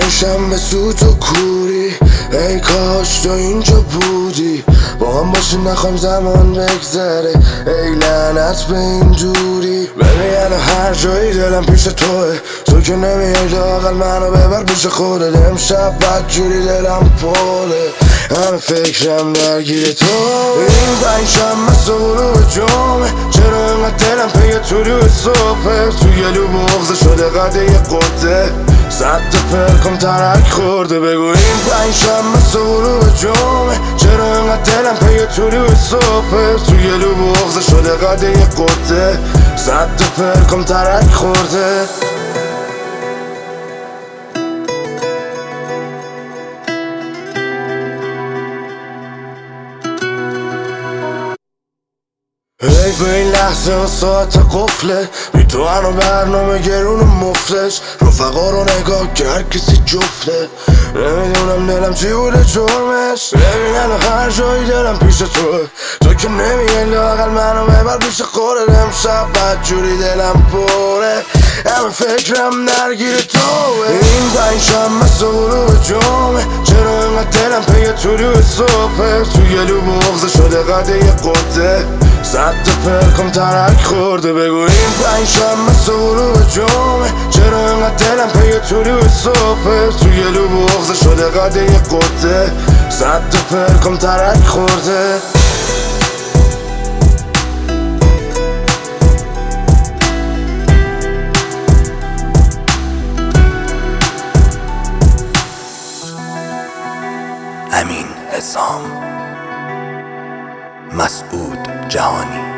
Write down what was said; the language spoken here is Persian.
پنجشنبه سوت و کوری، ای کاش تو اینجا بودی با هم باشی نخوایم زمان بگذره، ای لعنت به این دوری. ببین هر جایی دلم پیش توه، تو که نمیای لااقل منو ببر پیش خودت. امشب بدجوری دلم پره، همه فکرم درگیر تو. این پنجشنبه صبح به جمعه، چرا اینقدر دلم پی طلوع صبحه؟ تو گلو بغضه شده قده یه قده، صد تا پرکم ترک خورده. بگو این پنجشنبه صبح به جمعه، چرا اینقدر دلم پی طلوع صبحه؟ تو گلو بغضه شده قده یه قده، صد تا پرکم ترک خورده. حیف این لحظه و ساعت قفله، بی تو هنو برنامه گرون مفلش. رفقا رو نگاه که هر کسی جفته، نمیدونم دلم چی بوده جرمش. ببینن هر جایی دلم پیش توه، تو که نمیگه لااقل منو ببر پیش خودت. امشب بدجوری دلم پره، همه فکرم درگیر توه. این پنجشنبه صبح به جمعه، چرا اینقدر دلم پی طلوع صبحه؟ تو گلو بغضه شده قده یه قده، صد تا پرکم ترک خورده. بگو این پنجشنبه صبح به جمعه، چرا اینقدر دلم پی طلوع صبحه؟ تو گلو بغضه شده قده یه قده، صد تا پرکم ترک خورده. امین حسام، مسعود جهانی.